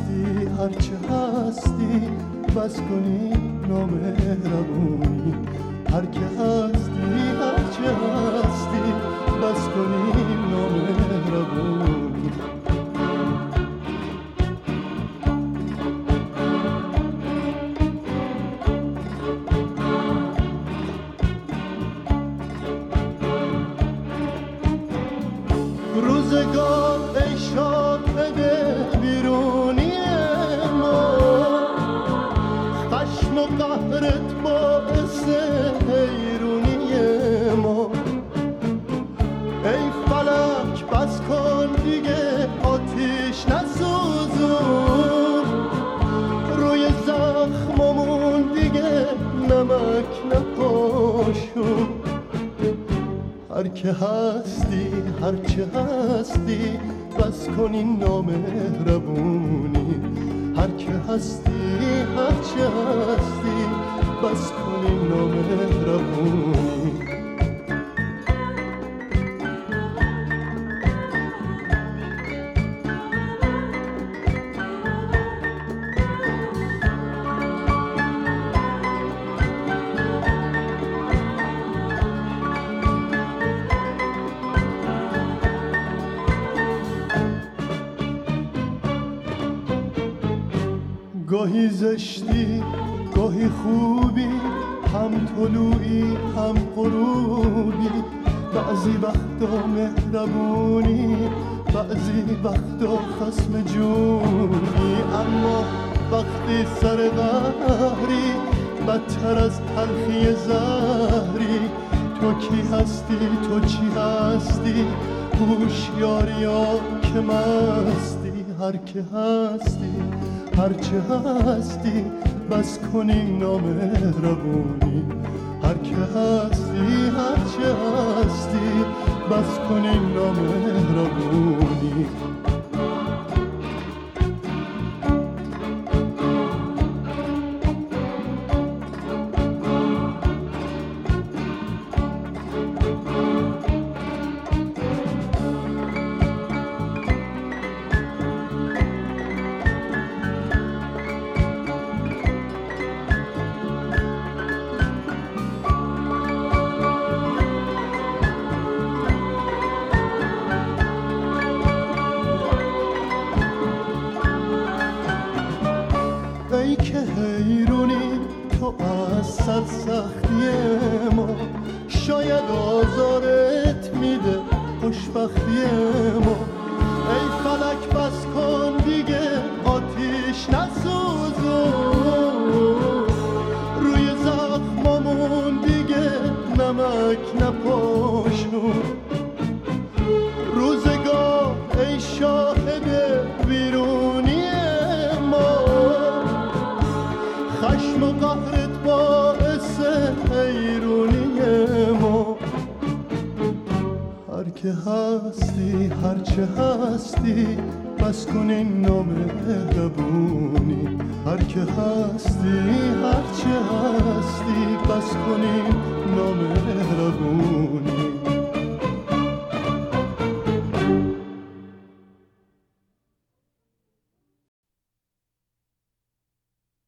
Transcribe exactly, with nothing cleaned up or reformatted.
هستی هرچه هستی بس کنی نامهربونی، هر که هستی هرچه هستی بس کنی نامهربونی. روزگار ای شاهد بیرونی ما، خشم و قهرت باعث حیرونی ما. ای فلک بس کن دیگه آتیش نسوزون، روی زخممون دیگه نمک نپاشون. هر که هستی هرچه هستی بس کنی نامهربونی، هر که هستی هرچه هستی بس کنی نامهربونی. گاهی زشتی گاهی خوبی، هم طلوعی هم غروبی، بعضی وقتا مهربونی بعضی وقتا خصم جونی. اما وقتی سر قهری بدتر از تلخی زهری، تو کی هستی تو چی هستی هوشیاری ها که مستی. هر که هستی هرچه هستی بس کنی نامهربونی، هر که هستی هرچه هستی بس کنی نامهربونی. ای که حیرونی تو از سرسختی ما، شاید آزارت میده خوشبختی ما. ای فلک بس کن دیگه آتیش نسوزون، روی زخممون دیگه نمک نپاشون. روزگار ای شاهد بیرونی ما، خشم و قهرت باعث حیرونی ما. هر که هستی هرچه هستی بس کنی نامهربونی، هر که هستی هرچه هستی بس کنی نامهربونی.